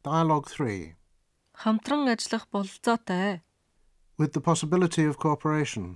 Dialogue 3. Хамтран ажиллах бололцоотой. With the possibility of cooperation.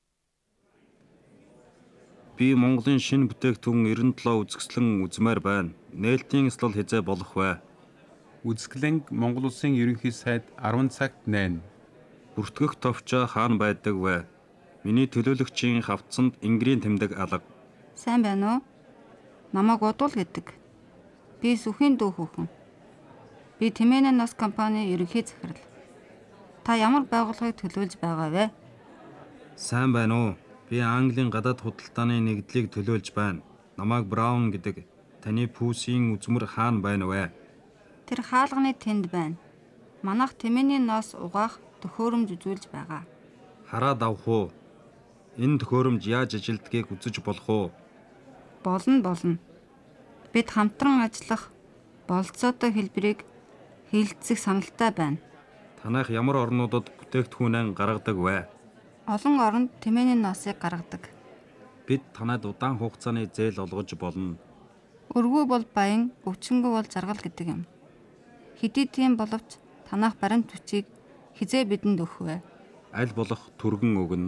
Би Монголын шинэ бүтээгдэхүүн 97 үзэсгэлэн үзмээр байна. Нээлтийн ёслол хязээ болох вэ? Үзэсгэлэнг Монгол Улсын ерөнхий сайд 10 цагт найна. Бүртгэх товчоо хаана байдаг вэ? Миний төлөөлөгчийн хавцанд ингирийн тэмдэг алга. Сайн байна уу? Намайг Удуул гэдэг. Би Сүхийн дүү хүүхэн. Би Тэмээнэн нас компани ерөнхий захирал. Та ямар байгууллагыг төлөөлж байгаа вэ? Сайн байна уу? Би Английн гадаад худалдааны нэгдлийг төлөөлж байна. Намайг Браун гэдэг. Таны пүүсийн үзмэр хаана байна вэ? Тэр хаалганы тэнд байна. Манайх Тэмээнийн нас угаах төхөөрөмж үзүүлж байгаа. Хараад авах уу? Энэ төхөөрөмж яаж ажилдгийг үзэж болох уу? Болно. Бид хамтран ажиллах бололцоотой хэлбэрийг хэлэлцэх саналтай байна. Танайх ямар орнуудад бүтээгдэхүүнээ гаргадаг вэ? Олон оронд Тэмээнийн насыг гаргадаг. Бид танайд удаан хугацааны зээл олгож болно. Өргөө бол баян, өвчнгөө бол жаргал гэдэг юм. Хэдий тийм боловч танайх баримт бичиг хизээ бидэнд өгөх вэ? Аль болох түргэн өгнө.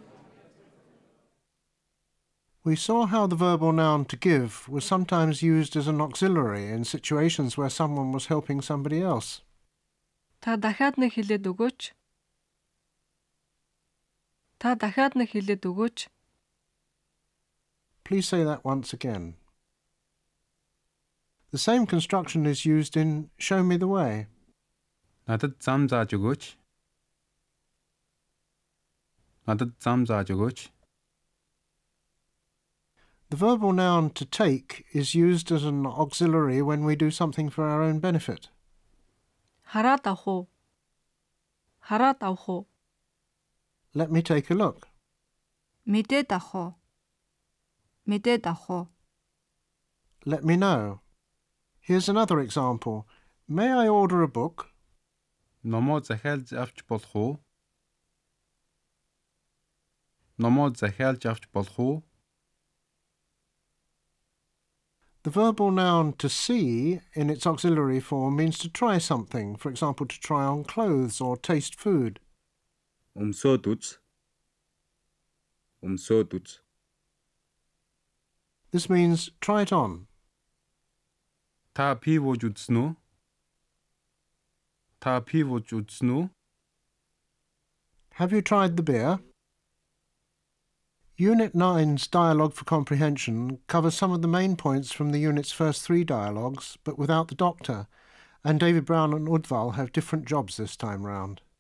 We saw how the verbal noun to give was sometimes used as an auxiliary in situations where someone was helping somebody else. Та дахиад нэг хэлээд өгөөч. Please say that once again. The same construction is used in show me the way. Надад зам зааж өгөөч. The verbal noun to take is used as an auxiliary when we do something for our own benefit. Хараад авах уу? Let me take a look. Мэдээд авах уу? Let me know. Here's another example. May I order a book? Номоо захиалж авч болох уу? The verbal noun to see in its auxiliary form means to try something, for example, to try on clothes or taste food. Өмсөөд үз. This means try it on. Та пив ууж үзсэн үү? Have you tried the beer? Unit 9's Dialogue for Comprehension covers some of the main points from the unit's first 3 dialogues, but without the doctor, and David Brown and Udval have different jobs this time round.